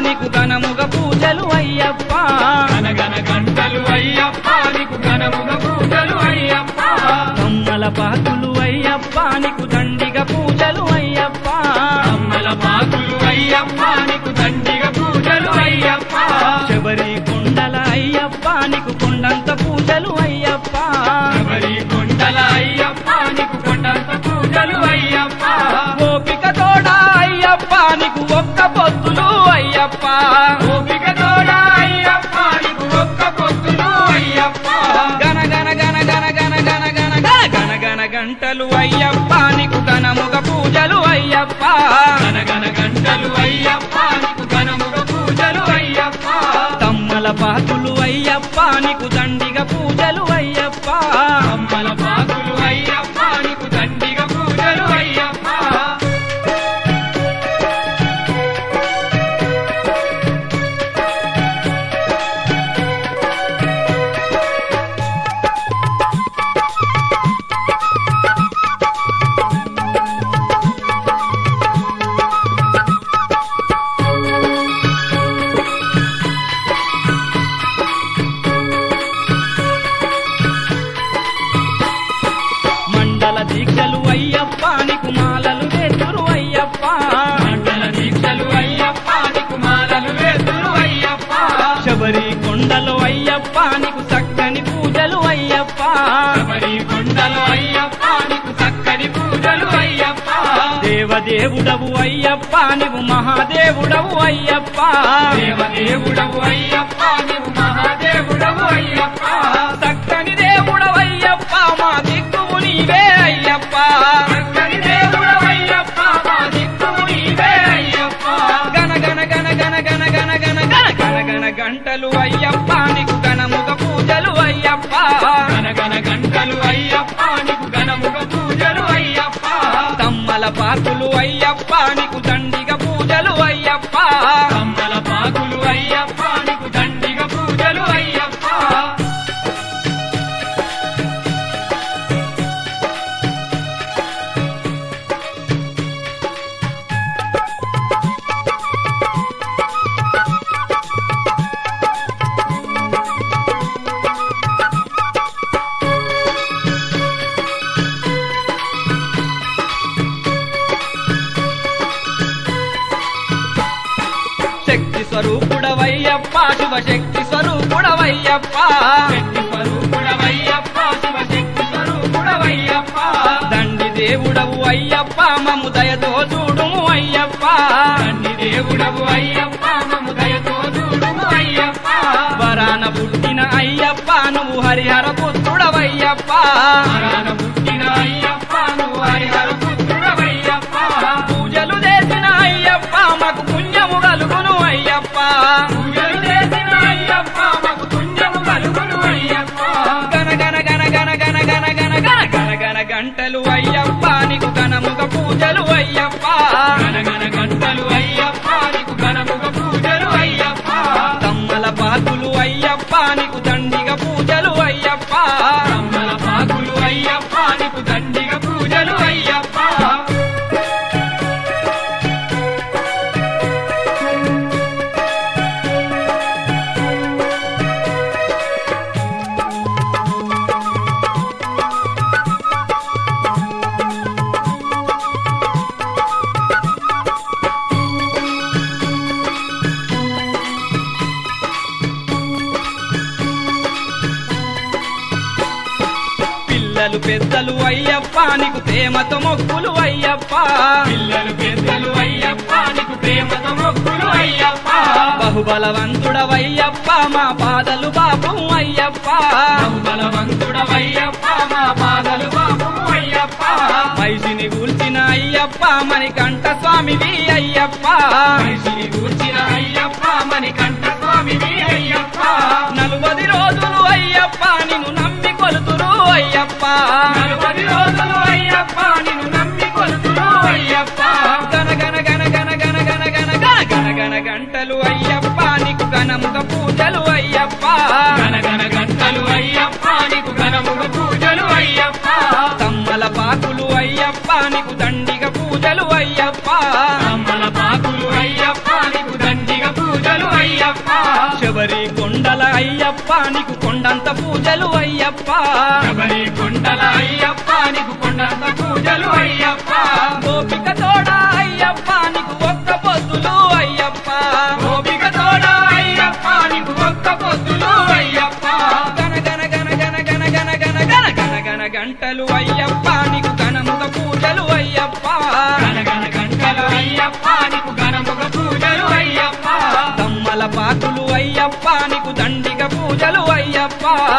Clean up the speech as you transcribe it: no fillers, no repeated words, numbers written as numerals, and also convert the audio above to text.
నీకు ఘనముగ పూజలు అయ్యప్ప గనగన గంటలు అయ్యప్ప నీకు ఘనముగ పూజలు అయ్యప్ప కమ్మల పాకులు అయ్యప్ప నీకు దండిగ పూజలు అయ్యప్ప కమ్మల పాకులు అయ్యప్ప నీకు దండిగ పూజలు అయ్యప్ప శబరి కొండల అయ్యప్ప నీకు కొండంత పూజలు అయ్యప్ప శబరి కొండల అయ్యప్ప నీకు కొండంత పూజలు అయ్యప్ప గోపిక తోడా అయ్యప్ప నీకు ఒక్క పొత్తులు అయ్యప్ప గోపిక తోడ అయ్యప్ప నీకు ఒక్క పొత్తులు అయ్యప్ప గన గన గన గన గన గన గన గన గన గన గంటలు అయ్యప్ప నీకు ఘనముగ పూజలు అయ్యప్ప గనగన గంటలు అయ్యప్ప నీకు ఘనముగ పూజలు అయ్యప్ప తమ్మల పాకులు అయ్యప్ప నీకు దండిగ పూజలు అయ్యప్ప కమ్మల పాకులు అయ్యప్ప నీకు దండిగ పూజలు అయ్యప్ప మండల దీక్షలు అయ్యప్ప నీకు మాలలు వేతురు అయ్యప్ప మండల దీక్షలు అయ్యప్ప నీకు మాలలు వేతురు అయ్యప్ప శబరి కొండలు అయ్యప్ప నీకు చక్కని పూజలు అయ్యప్ప శబరి కొండలు అయ్యప్ప నీకు చక్కని పూజలు అయ్యప్ప దేవదేవుడవు అయ్యప్ప నీవు మహాదేవుడవు అయ్యప్ప దేవదేవుడవు అయ్యప్ప నీవు మహాదేవుడవు అయ్యప్ప చక్కని దేవుడవు అయ్యప్ప మా దిక్కువు నీవే అయ్యప్ప చక్కని దేవుడవు అయ్యప్ప మా దిక్కువు నీవే అయ్యప్ప గన గన గన గన గన గన గన గన గన గన గంటలు అయ్యప్ప నీకు ఘనముగ పూజలు అయ్యప్ప గనగన గంటలు అయ్యప్ప నీకు ఘనముగ పూజలు అయ్యప్ప తమ్మల పాకులు అయ్యప్ప నీకు దండిగ పూజలు అయ్యప్ప కమ్మల పాకులు అయ్యప్ప నీకు దండిగ పూజలు అయ్యప్ప శక్తి స్వరూపుడవయ్యప్ప శివశక్తి స్వరూపుడవయ్యప్ప శక్తి స్వరూపుడవయ్యప్ప శివశక్తి స్వరూపుడవయ్యప్ప దండి దేవుడవు అయ్యప్ప మము దయతో చూడుము అయ్యప్ప తండ్రి దేవుడవు అయ్యప్ప మమ్ము దయతో చూడుము అయ్యప్ప వరాన పుట్టిన అయ్యప్ప నువ్వు హరిహర పుత్రుడవయ్యప్ప వరాన పుట్టిన అయ్యప్ప నువ్వు హరిహర పుత్రుడవయ్యప్ప పూజలు చేసిన అయ్యప్ప మాకు పుణ్యము కలుగును అయ్యప్ప పూజలు చేసిన అయ్యప్ప మాకు పుణ్యము కలుగును అయ్యప్ప గన గన గన గన గన గన గన గన గన గన గంటలు అయ్యప్ప నీకు ఘనముగ పూజలు అయ్యప్ప గనగన గంటలు అయ్యప్ప నీకు ఘనముగ పూజలు అయ్యప్ప తమ్మల పాకులు అయ్యప్ప నీకు దండిగ పూజలు అయ్యప్ప కమ్మల పాకులు అయ్యప్ప నీకు దండిగ పూజలు అయ్యప్ప పిల్లలు పెద్దలు అయ్యప్ప నీకు ప్రేమతో మొక్కులు అయ్యప్ప పిల్లలు పెద్దలు అయ్యప్ప నీకు ప్రేమతో మొక్కులు అయ్యప్ప బహుబలవంతుడవయ్యప్ప మా పాదలు బాపు అయ్యప్ప బలవంతుడవయ్యప్ప మా పాదలు బాపు అయ్యప్ప మైసిని కూల్చిన అయ్యప్ప మణికంఠ స్వామివి అయ్యప్ప మనిషిని కూర్చిన అయ్యప్ప మణికంఠ స్వామివి అయ్యప్ప 40 రోజులు అయ్యప్ప నిన్ను నమ్మి కొలుతురు అయ్యప్ప 40 రోజులు అయ్యప్ప నిన్ను నమ్మి కొలుతురు అయ్యప్ప గన గన గన గన గన గన గన గన గన గన గంటలు అయ్యప్ప నీకు ఘనముగ పూజలు అయ్యప్ప గనగన గంటలు అయ్యప్ప నీకు ఘనముగ పూజలు అయ్యప్ప తమ్మల పాకులు అయ్యప్ప నీకు దండిగ పూజలు అయ్యప్ప కమ్మల పాకులు అయ్యప్ప నీకు దండిగ పూజలు శబరి కొండల అయ్యప్ప నీకు కొండంత పూజలు అయ్యప్ప శబరి కొండల అయ్యప్ప నీకు కొండంత పూజలు అయ్యప్ప గోపిక తోడ అయ్యప్ప నీకు ఒక్క పొద్దులు అయ్యప్ప గోపిక తోడ అయ్యప్ప నీకు ఒక్క పొద్దులు అయ్యప్ప గన గన గన గన గన గన గన గన గన గన గంటలు అయ్యప్ప నీకు ఘనముగ పూజలు అయ్యప్ప గణగణ గంటలు అయ్యప్ప నీకు ఘనముగ పూజలు అయ్యప్ప తమ్మల పాకులు అయ్యప్ప నీకు దండిగ పూజలు అయ్యప్ప